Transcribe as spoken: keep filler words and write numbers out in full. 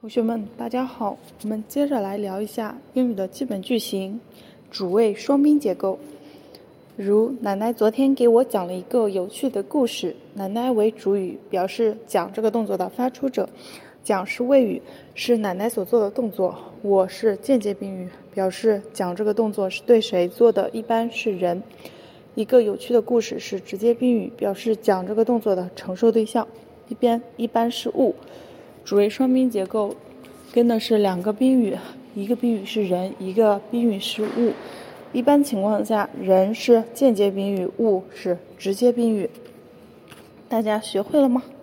同学们，大家好，我们接着来聊一下英语的基本句型，主谓双宾结构。如奶奶昨天给我讲了一个有趣的故事，奶奶为主语，表示讲这个动作的发出者，讲是谓语，是奶奶所做的动作，我是间接宾语，表示讲这个动作是对谁做的，一般是人。一个有趣的故事是直接宾语，表示讲这个动作的承受对象，一边一般是物。主谓双宾结构跟的是两个宾语，一个宾语是人，一个宾语是物。一般情况下，人是间接宾语，物是直接宾语。大家学会了吗？